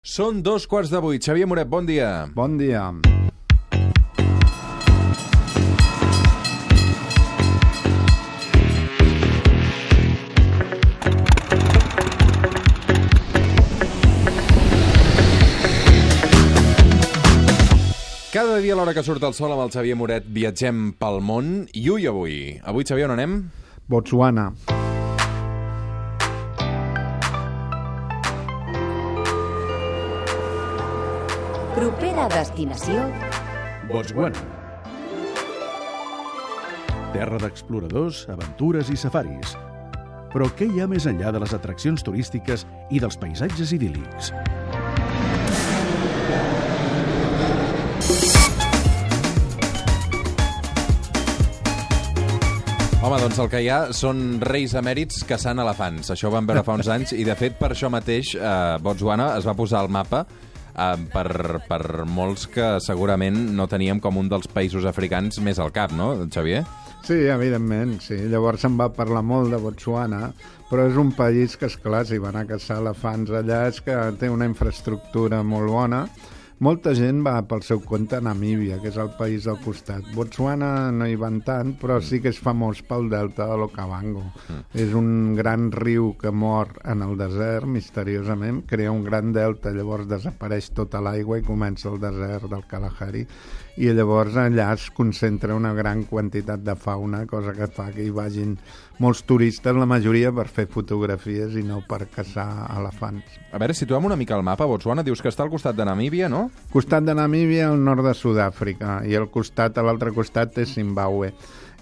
Són 7:15. Xavier Moret, bon dia. Bon dia. Cada dia a l'hora que surt el sol amb el Xavier Moret viatgem pel món. I avui? Avui, Xavier, on anem? Botswana. Propera destinació... Botswana. Terra d'exploradors, aventures i safaris. Però què hi ha més enllà de les atraccions turístiques i dels paisatges idíl·lics? Home, doncs el que hi ha són reis emèrits caçant elefants. Això ho vam veure fa uns anys i, de fet, per això mateix Botswana es va posar al mapa per molts que segurament no teníem com un dels països africans més al cap, no, Xavier? Sí, evidentment, sí. Llavors se'n va parlar molt de Botswana, però és un país que, esclar, si van a caçar elefants allà, és que té una infraestructura molt bona. Molta gent va pel seu compte a Namíbia, que és el país del costat. Botswana no hi van tant, però sí que és famós pel delta de l'Okavango. És un gran riu que mor en el desert, misteriosament, crea un gran delta, llavors desapareix tota l'aigua i comença el desert del Kalahari. I llavors allà es concentra una gran quantitat de fauna, cosa que fa que hi vagin molts turistes, la majoria per fer fotografies i no per caçar elefants. A veure, situem una mica el mapa. Botswana dius que està al costat de Namíbia, no? Costat de Namíbia, al nord de Sud-àfrica, i a l'altre costat és Zimbabue.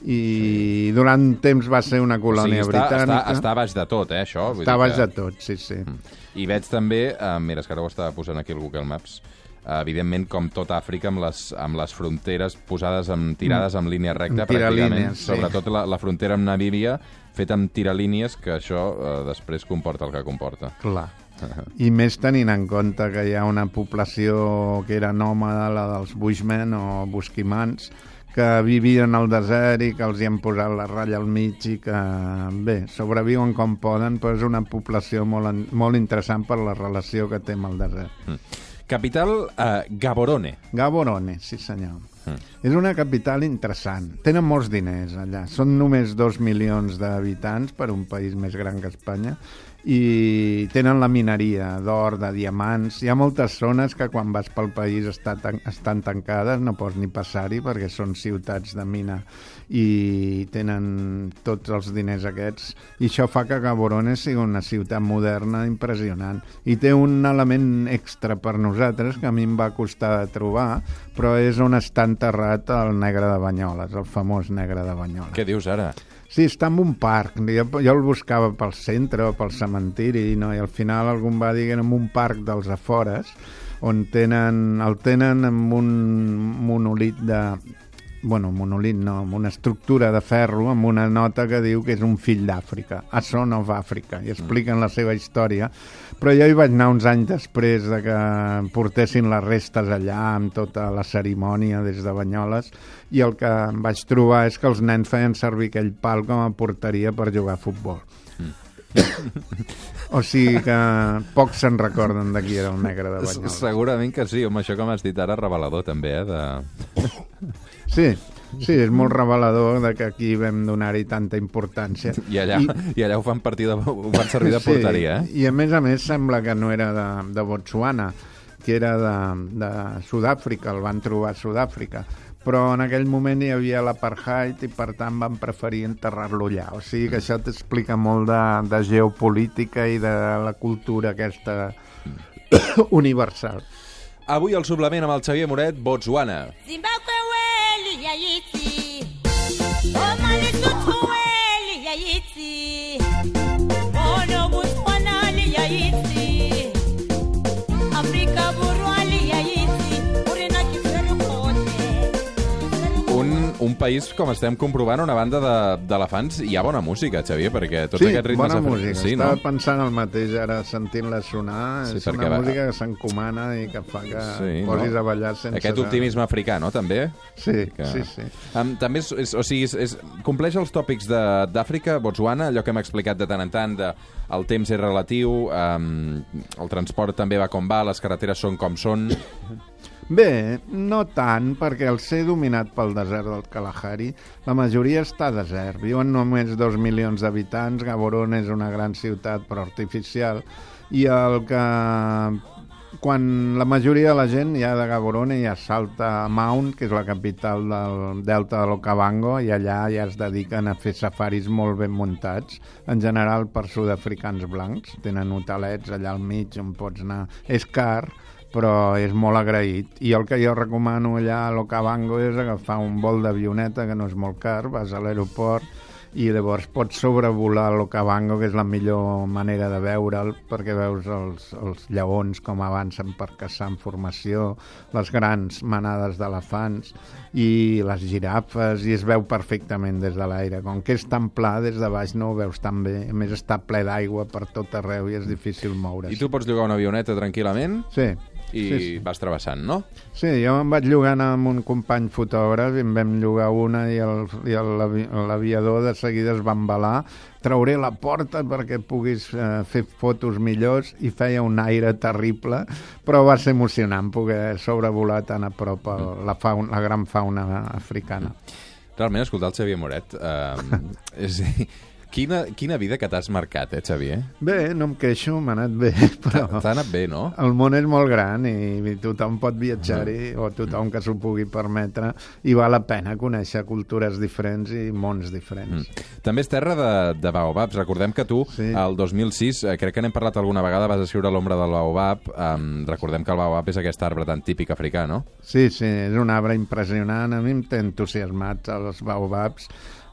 I durant temps va ser una colònia britànica. Està baix de tot, això? Està baix de tot, sí, sí. I veig també, mira, és que ara ho estava posant aquí al Google Maps, evidentment, com tota Àfrica, amb les fronteres posades tirades en línia recta, pràcticament. Sí. Sobretot la frontera amb Namíbia, feta amb tiralínies, que això després comporta el que comporta. Clar. I més tenint en compte que hi ha una població que era nòmada, la dels Bushmen o Busquimans, que vivien al desert i que els hi han posat la ratlla al mig i que, bé, sobreviuen com poden, però és una població molt interessant per la relació que té amb el desert. Capital, Gaborone. Gaborone, sí senyor. És una capital interessant. Tenen molts diners allà. Són només 2 milions d'habitants per un país més gran que Espanya i tenen la mineria d'or, de diamants. Hi ha moltes zones que quan vas pel país estan tancades, no pots ni passar-hi perquè són ciutats de mina i tenen tots els diners aquests. I això fa que Gaborone sigui una ciutat moderna impressionant. I té un element extra per nosaltres que a mi em va costar de trobar, però és on està enterrat el negre de Banyoles, el famós negre de Banyoles. Què dius ara? Sí, està en un parc. Jo el buscava pel centre o pel cementiri i al final algú em va dir que era en un parc dels afores on el tenen amb un monolit de... Bueno, monolit no, amb una estructura de ferro, amb una nota que diu que és un fill d'Àfrica, a Son of Africa, i expliquen la seva història. Però jo hi vaig anar uns anys després de que portessin les restes allà amb tota la cerimònia des de Banyoles, i el que em vaig trobar és que els nens feien servir aquell pal com a porteria per jugar a futbol. O sigui que pocs se'n recorden de qui era el negre de Banyoles. Segurament que sí, amb això que m'has dit ara, revelador també, Sí, és molt revelador de que aquí vam donar-hi tanta importància. I allà ho fan servir de porteria, eh? I a més sembla que no era de Botswana, que era de Sud-àfrica, el van trobar a Sud-àfrica. Però en aquell moment hi havia l'apartheid i per tant van preferir enterrar-lo allà. O sigui que això t'explica molt de geopolítica i de la cultura aquesta universal. Avui al suplement amb el Xavier Moret, Botswana. Zimbabwe weli yayiti, Omani Tutu weli yayiti, Ono Botswana li yayiti, Afrika burwali yayiti, Urina kiferu kote. Un país, com estem comprovant, una banda d'elefants, hi ha bona música, Xavier, perquè tots aquests ritmes... Bona música. Sí, estava pensant el mateix ara, sentint-la sonar. Sí, és una música que s'encomana i que fa que posis a ballar sense... Aquest optimisme africà, no?, també? Sí. També compleix els tòpics d'Àfrica, Botswana, allò que hem explicat de tant en tant, el temps és relatiu, el transport també va com va, les carreteres són com són... Bé, no tant, perquè al ser dominat pel desert del Kalahari, la majoria està desert. Viuen només 2 milions d'habitants, Gaborone és una gran ciutat però artificial, i quan la majoria de la gent ja de Gaborone ja salta a Mount, que és la capital del delta de l'Okavango, i allà ja es dediquen a fer safaris molt ben muntats, en general per sud-africans blancs. Tenen hotelets allà al mig on pots anar. És car, però és molt agraït. I el que jo recomano allà a l'Okavango és agafar un vol d'avioneta, que no és molt car, vas a l'aeroport i llavors pots sobrevolar l'Okavango, que és la millor manera de veure'l, perquè veus els lleons com avancen per caçar en formació, les grans manades d'elefants i les girafes, i es veu perfectament des de l'aire. Com que és tan pla, des de baix no ho veus tan bé. A més, està ple d'aigua per tot arreu i és difícil moure's. I tu pots llogar una avioneta tranquil·lament? Sí. I vas travessant, no? Sí, jo em vaig llogant amb un company fotògraf i em vam llogar una i l'aviador de seguida es va embalar. Trauré la porta perquè puguis fer fotos millors, i feia un aire terrible, però va ser emocionant poder sobrevolar tan a prop la gran fauna africana. Realment, escoltar el Xavier Moret és... Quina vida que t'has marcat, Xavier? Bé, no em queixo, m'ha anat bé, però... T'ha anat bé, no? El món és molt gran i tothom pot viatjar-hi, o tothom que s'ho pugui permetre, i val la pena conèixer cultures diferents i mons diferents. També és terra de baobabs. Recordem que tu, el 2006, crec que n'hem parlat alguna vegada, vas escriure L'ombra del baobab. Recordem que el baobab és aquest arbre tan típic africà, no? Sí, és un arbre impressionant. A mi em té entusiasmats els baobabs.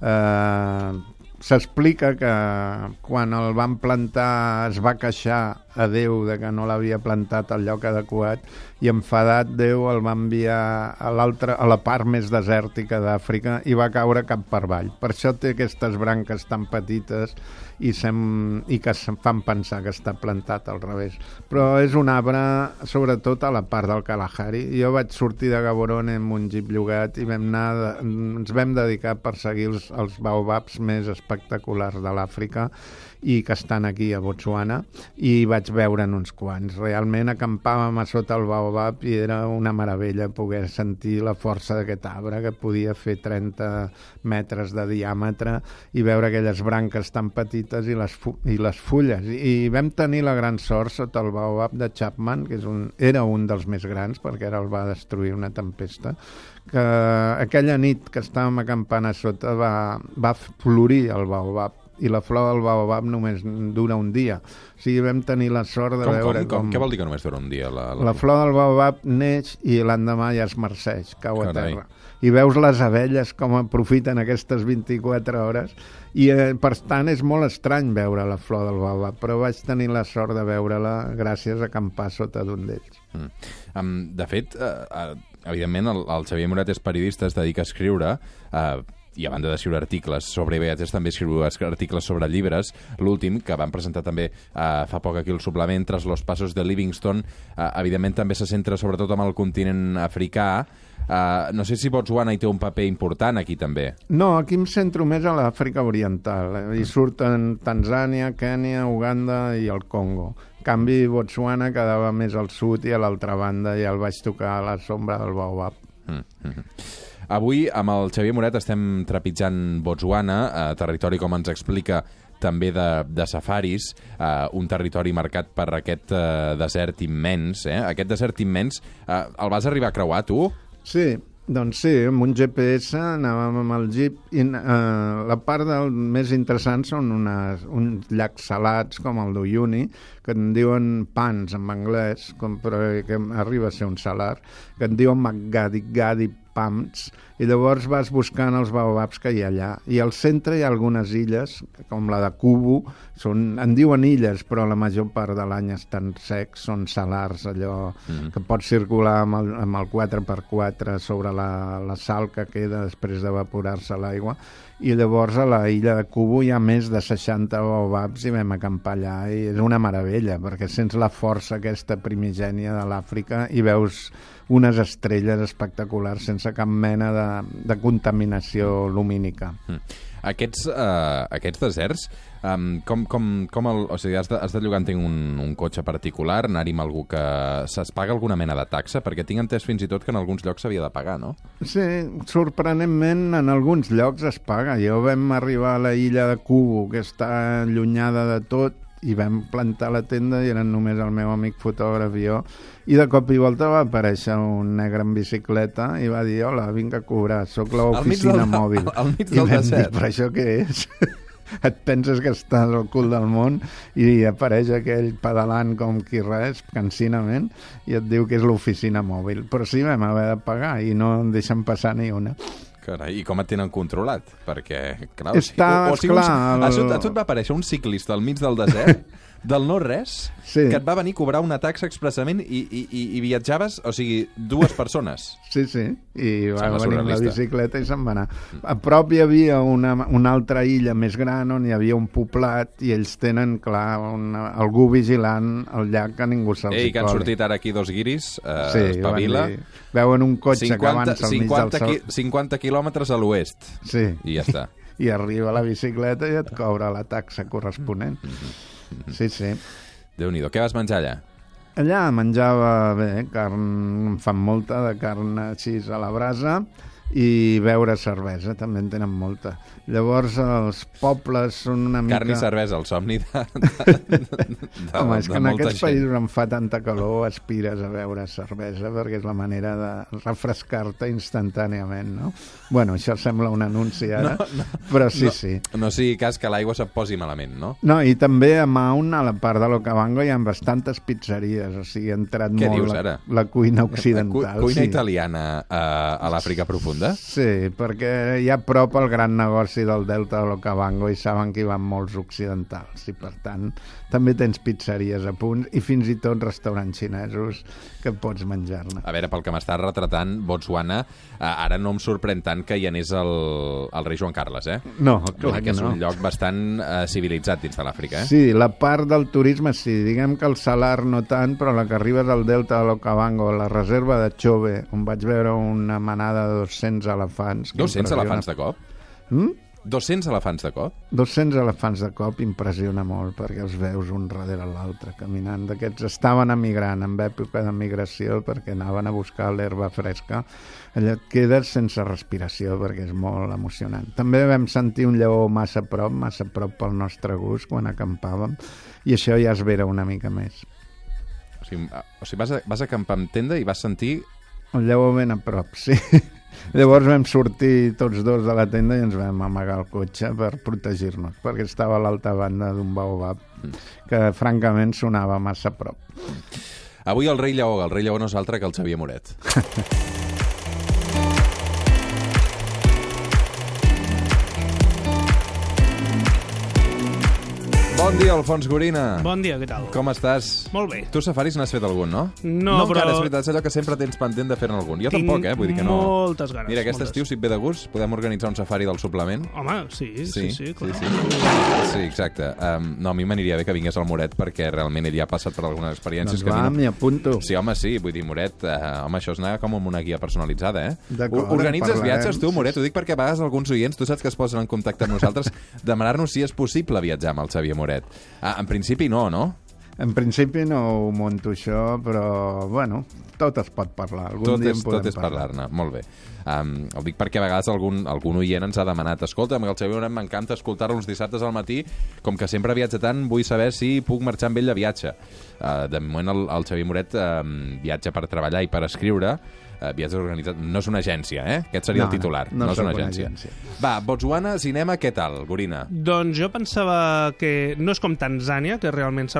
S'explica que quan el van plantar es va queixar a Déu de que no l'havia plantat al lloc adequat, i enfadat Déu el va enviar a la part més desèrtica d'Àfrica i va caure cap per avall. Per això té aquestes branques tan petites i que se'n fan pensar que està plantat al revés. Però és un arbre, sobretot a la part del Kalahari. Jo vaig sortir de Gaborone amb un jeep llogat i ens vam dedicar a perseguir els baobabs més espectaculars de l'Àfrica i que estan aquí a Botswana, i vaig veure'n uns quants. Realment acampàvem a sota el baobab i era una meravella poder sentir la força d'aquest arbre, que podia fer 30 metres de diàmetre, i veure aquelles branques tan petites i les fulles. I vam tenir la gran sort sota el baobab de Chapman, que era un dels més grans perquè ara el va destruir una tempesta, que aquella nit que estàvem acampant a sota va florir el baobab, i la flor del baobab només dura un dia. O sigui, vam tenir la sort de veure com... Què vol dir que només dura un dia? La flor del baobab neix i l'endemà ja es marceix, cau a terra. I veus les abelles com aprofiten aquestes 24 hores, i per tant és molt estrany veure la flor del baobab, però vaig tenir la sort de veure-la gràcies a acampar sota d'un d'ells. De fet, evidentment, el Xavier Moret és periodista, es dedica a escriure, i a banda d'escriure articles sobre viatges, també escriu articles sobre llibres. L'últim, que van presentar també fa poc aquí el suplement, Tras los pasos de Livingstone, evidentment també se centra sobretot en el continent africà. No sé si Botswana hi té un paper important aquí també. No, aquí em centro més a l'Àfrica Oriental. Hi surten Tanzània, Kènia, Uganda i el Congo. En canvi, Botswana quedava més al sud i a l'altra banda ja el vaig tocar a la sombra del baobab. Avui, amb el Xavier Moret, estem trepitjant Botswana, territori, com ens explica, també de safaris, un territori marcat per aquest desert immens. Aquest desert immens, el vas arribar a creuar, tu? Sí, doncs sí, amb un GPS anàvem amb el jeep, i la part més interessant són uns llacs salats com el d'Uyuni, que en diuen pans en anglès, però que arriba a ser un salar, que en diuen Magadi pams, i llavors vas buscant els baobabs que hi ha allà. I al centre hi ha algunes illes, com la de Kubu, en diuen illes, però la major part de l'any estan secs, són salars, allò que pots circular amb el 4x4 sobre la sal que queda després d'evaporar-se l'aigua. I llavors a la illa de Kubu hi ha més de 60 baobabs i vam acampar allà, i és una meravella, perquè sents la força aquesta primigènia de l'Àfrica i veus unes estrelles espectaculars sense cap mena de contaminació lumínica. Aquests deserts, o sigui, has de llogar, entenc, un cotxe particular, anar-hi amb algú que se'ls paga alguna mena de taxa, perquè tinc entès fins i tot que en alguns llocs s'havia de pagar, no? Sí, sorprenentment en alguns llocs es paga. Jo vam arribar a la illa de Kubu, que està allunyada de tot, i vam plantar la tenda i eren només el meu amic fotògraf i jo, i de cop i volta va aparèixer un negre en bicicleta i va dir, hola, vinc a cobrar, sóc l'oficina mòbil. Al mig del desert. Dir, però això què és? Et penses que estàs al cul del món i apareix aquell pedalant com qui res, cansinament, i et diu que és l'oficina mòbil. Però sí, vam haver de pagar i no en deixen passar ni una. Carai, i com et tenen controlat? Perquè, clar... A tu et va aparèixer un ciclista al mig del desert, del no-res, sí, que et va venir a cobrar una taxa expressament i viatjaves, o sigui, 2 persones. Sí, i va venir amb la bicicleta i se'n va anar. A prop hi havia una altra illa més gran on hi havia un poblat i ells tenen, clar, algú vigilant el llac que ningú se'ls hi coli. Que han sortit ara aquí 2 guiris, espavila. Veuen un cotxe que avança al mig del sol. 50 quilòmetres a l'oest. Sí. I ja està. I arriba la bicicleta i et cobra la taxa corresponent. Sí. Déu-n'hi-do. Què vas menjar allà? Allà menjava, carn, em fan molta, de carn així a la brasa, i beure cervesa, també en tenen molta. Llavors els pobles són una mica... Carn i cervesa, el somni de Home, és que en aquests països on fa tanta calor aspires a beure cervesa perquè és la manera de refrescar-te instantàniament, no? Bueno, això sembla un anunci ara, però sí. No sigui cas que l'aigua se't posi malament, no? No, i també a Maun, a la part de l'Okavango, hi ha bastantes pizzeries, o sigui, ha entrat molt la cuina occidental. Cuina italiana a l'Àfrica profunda? Sí, perquè hi ha a prop el gran negoci del delta de l'Okavango i saben que hi van molts occidentals i per tant també tens pizzeries a punt i fins i tot restaurants xinesos que pots menjar-ne. A veure, pel que m'estàs retratant, Botswana, ara no em sorprèn tant que hi anés el rei Joan Carles, eh? No, clar que no. És un lloc bastant civilitzat dins de l'Àfrica, eh? Sí, la part del turisme sí, diguem que el Salar no tant, però la que arribes al delta de l'Okavango, a la reserva de Chobe, on vaig veure una manada de 200 elefants. 200 elefants de cop? 200 elefants de cop? 200 elefants de cop impressiona molt, perquè els veus un darrere l'altre caminant. D'aquests estaven emigrant en època de migració perquè anaven a buscar l'herba fresca. Allà et quedes sense respiració perquè és molt emocionant. També vam sentir un lleó massa prop pel nostre gust quan acampàvem, i això ja es vera una mica més. O sigui vas acampar amb tenda i vas sentir... El lleó ben a prop, sí. Llavors vam sortir tots dos de la tenda i ens vam amagar el cotxe per protegir-nos, perquè estava a l'alta banda d'un baobab que francament sonava massa a prop. Avui el rei lleó no és altre que el Xavier Moret. Bon dia, Alfons Gorina. Bon dia, què tal? Com estàs? Molt bé. Tu safaris n'has fet algun, no? No, però... encara, és veritat, és allò que sempre tens pendent de fer-ne algun. Jo tampoc, vull dir que no... moltes ganes. Mira, aquest estiu, si et ve de gust, podem organitzar un safari del suplement. Home, sí, clar. Sí, exacte. No, a mi m'aniria bé que vingués el Moret, perquè realment ell ja ha passat per algunes experiències doncs va, m'hi apunto. Sí, home, sí, vull dir, Moret, home, això és anar com amb una guia personalitzada, eh? D'acord, organitzes viatges, tu, Moret? Ho dic perquè a vegades alguns oients, tu saps que es posen en contacte amb nosaltres, demanar-nos si és possible viatjar amb el Xavier Moret. En principi no, no? En principi no ho monto això, però, bueno, tot es pot parlar. Algun dia en podem tot és parlar-ne, molt bé. Ho dic perquè a vegades algun oient ens ha demanat, escolta, amb el Xavier Moret m'encanta escoltar-lo uns dissabtes al matí, com que sempre viatja tant, vull saber si puc marxar amb ell de viatge. De moment el Xavier Moret viatja per treballar i per escriure, viatges organitzats. No és una agència, eh? Aquest seria el titular. No és una agència. Va, Botswana, cinema, què tal, Gorina? Doncs jo pensava que no és com Tanzània, que realment s'ha rodat molt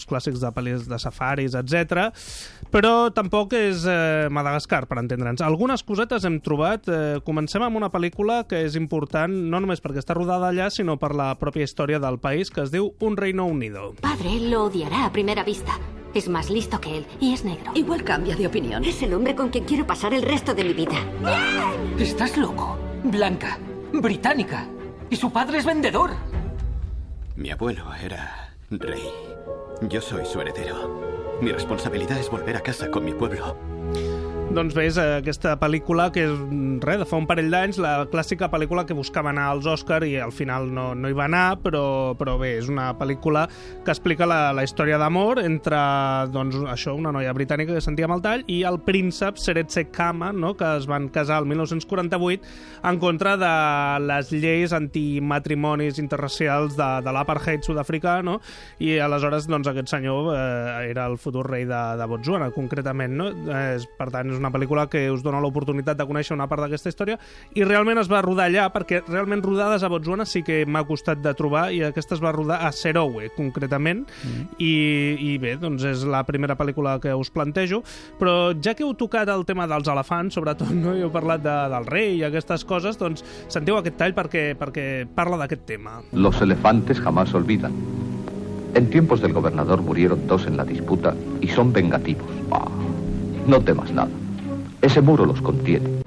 els clàssics de pel·lis de safaris, etc. Però tampoc és Madagascar, per entendre'ns. Algunes cosetes hem trobat. Comencem amb una pel·lícula que és important, no només perquè està rodada allà, sinó per la pròpia història del país, que es diu Un Reino Unido. Padre lo odiará a primera vista. Es más listo que él y es negro. Igual cambia de opinión. Es el hombre con quien quiero pasar el resto de mi vida. Estás loco. Blanca, británica. Y su padre es vendedor. Mi abuelo era rey. Yo soy su heredero. Mi responsabilidad es volver a casa con mi pueblo. Doncs bé, és aquesta pel·lícula que és, de fa un parell d'anys, la clàssica pel·lícula que buscava anar als Òscar i al final no hi va anar, però bé, és una pel·lícula que explica la història d'amor entre, doncs, això, una noia britànica que sentia mal tall i el príncep Seretse Khama, no?, que es van casar el 1948 en contra de les lleis antimatrimonis interracials de l'apartheid sud-africà, no?, i aleshores doncs, aquest senyor era el futur rei de Botswana, concretament, no? Per tant, és una pel·lícula que us dona l'oportunitat de conèixer una part d'aquesta història i realment es va rodar allà, perquè realment rodades a Botswana sí que m'ha costat de trobar, i aquesta es va rodar a Serowe, concretament, i bé, doncs és la primera pel·lícula que us plantejo, però ja que heu tocat el tema dels elefants, sobretot, no?, i heu parlat del rei i aquestes coses, doncs sentiu aquest tall perquè parla d'aquest tema. Los elefantes jamás olvidan. En tiempos del gobernador murieron 2 en la disputa y son vengativos. No temas nada. Ese muro los contiene.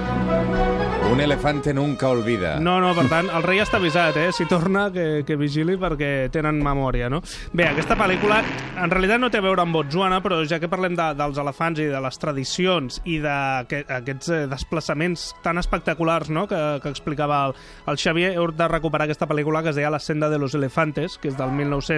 Un elefante nunca olvida. No, per tant, el rei està avisat, si torna, que vigili perquè tenen memòria, no? Bé, aquesta pel·lícula en realitat no té a veure amb Botswana, però ja que parlem dels elefants i de les tradicions i d'aquests desplaçaments tan espectaculars, no?, que explicava el Xavier, he de recuperar aquesta pel·lícula que es deia La senda de los elefantes, que és del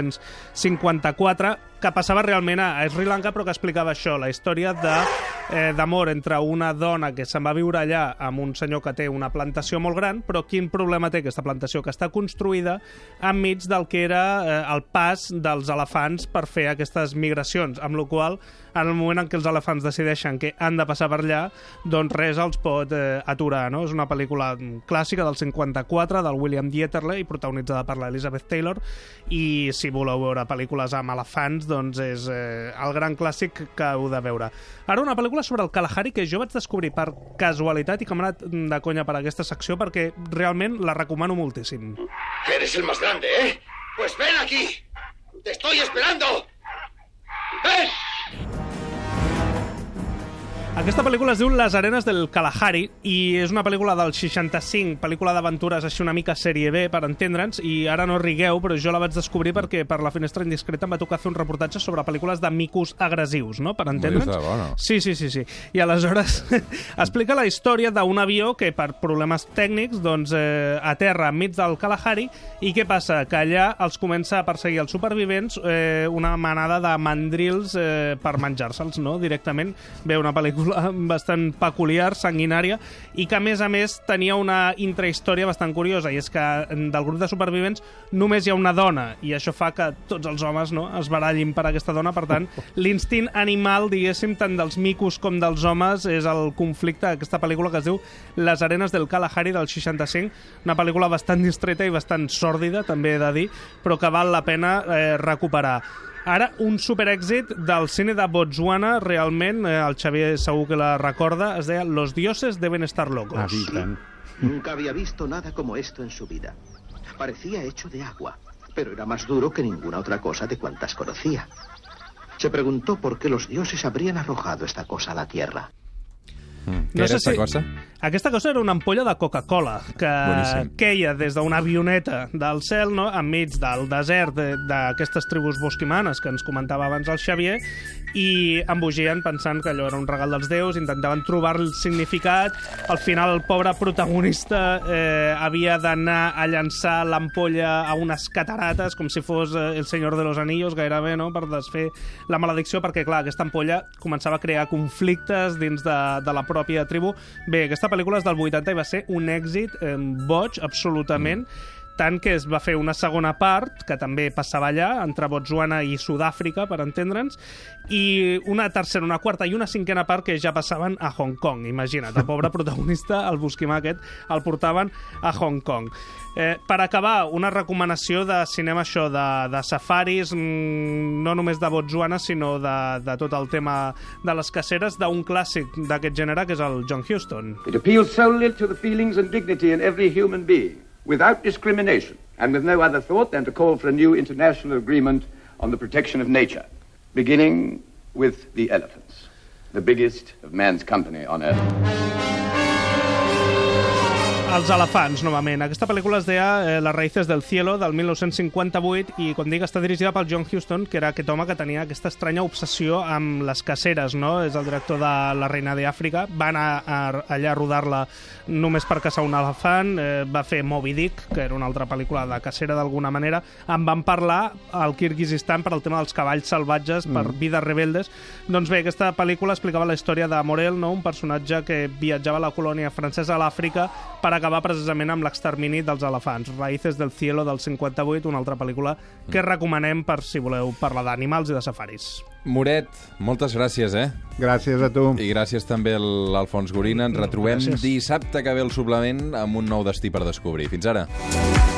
1954, que passava realment a Sri Lanka, però que explicava això, la història d'amor entre una dona que se'n va viure allà amb un senyor que té una plantació molt gran, però quin problema té aquesta plantació? Que està construïda enmig del que era el pas dels elefants per fer aquestes migracions, amb la qual cosa, en el moment en què els elefants decideixen que han de passar per allà, doncs res els pot aturar, no? És una pel·lícula clàssica del 54, del William Dieterle, i protagonitzada per l'Elizabeth Taylor, i si voleu veure pel·lícules amb elefants, doncs és el gran clàssic que heu de veure. Ara una pel·lícula sobre el Kalahari que jo vaig descobrir per casualitat i que m'ha anat de conya per aquesta secció perquè realment la recomano moltíssim. Eres el más grande, ¿eh? Pues ven aquí. Te estoy esperando. ¡Ven! Aquesta pel·lícula es diu Les arenes del Kalahari i és una pel·lícula del 65, pel·lícula d'aventures així una mica sèrie B, per entendre'ns, i ara no rigueu, però jo la vaig descobrir perquè per la Finestra Indiscreta em va tocar fer un reportatge sobre pel·lícules de micos agressius, no?, per entendre'ns. Bueno. Sí. I aleshores explica la història d'un avió que per problemes tècnics doncs aterra enmig del Kalahari i què passa? Que allà els comença a perseguir els supervivents una manada de mandrils per menjar-se'ls, no?, directament. Ve una pel·lícula bastant peculiar, sanguinària, i que a més tenia una intrahistòria bastant curiosa, i és que del grup de supervivents només hi ha una dona, i això fa que tots els homes, no?, es barallin per aquesta dona. Per tant, l'instint animal, diguéssim, tant dels micos com dels homes, és el conflicte d'aquesta pel·lícula que es diu Les arenes del Kalahari del 65, una pel·lícula bastant distreta i bastant sòrdida, també he de dir, però que val la pena recuperar. Ara, un superèxit del cine de Botswana, realment, el Xavier segur que la recorda, es deia Los dioses deben estar locos. Nunca había visto nada como esto en su vida. Parecía hecho de agua, pero era más duro que ninguna otra cosa de cuantas conocía. Se preguntó por qué los dioses habrían arrojado esta cosa a la tierra. Què era aquesta cosa? Aquesta cosa era una ampolla de Coca-Cola que queia des d'una avioneta del cel, no?, enmig del desert d'aquestes tribus bosquimanes que ens comentava abans el Xavier, i embogien pensant que allò era un regal dels déus, intentaven trobar el significat. Al final el pobre protagonista havia d'anar a llançar l'ampolla a unes catarates com si fos el Senyor de los Anillos, gairebé, no?, per desfer la maledicció, perquè clar, aquesta ampolla començava a crear conflictes dins de la pròpia tribu. Bé, aquesta pel·lícula és del 80 i va ser un èxit boig, absolutament. tant que es va fer una segona part, que també passava allà, entre Botswana i Sud-àfrica, per entendre'ns, i una tercera, una quarta i una cinquena part que ja passaven a Hong Kong. Imagina't, el pobre protagonista, el busquimà aquest, el portaven a Hong Kong. Per acabar, una recomanació de cinema, això, de safaris, no només de Botswana, sinó de tot el tema de les caceres, d'un clàssic d'aquest gènere, que és el John Huston. It appeals solely to the feelings and dignity in every human being, without discrimination, and with no other thought than to call for a new international agreement on the protection of nature, beginning with the elephants, the biggest of man's company on earth. Els elefants, novament. Aquesta pel·lícula es deia Las raíces del cielo, del 1958, i, com dic, està dirigida pel John Huston, que era aquest home que tenia aquesta estranya obsessió amb les caceres, no? És el director de La reina d'Àfrica. Va anar allà a rodar-la només per caçar un elefant. Va fer Moby Dick, que era una altra pel·lícula de cacera d'alguna manera. En van parlar al Kirguizistan per al tema dels cavalls salvatges, per Vides rebeldes. Doncs bé, aquesta pel·lícula explicava la història de Morel, no? Un personatge que viatjava a la colònia francesa a l'Àfrica per acabar precisament amb l'extermini dels elefants. Raíces del cielo, del 58, una altra pel·lícula que recomanem per si voleu parlar d'animals i de safaris. Moret, moltes gràcies, Gràcies a tu. I gràcies també a l'Alfons Gorina. Ens retrobem dissabte que ve el suplement amb un nou destí per descobrir. Fins ara.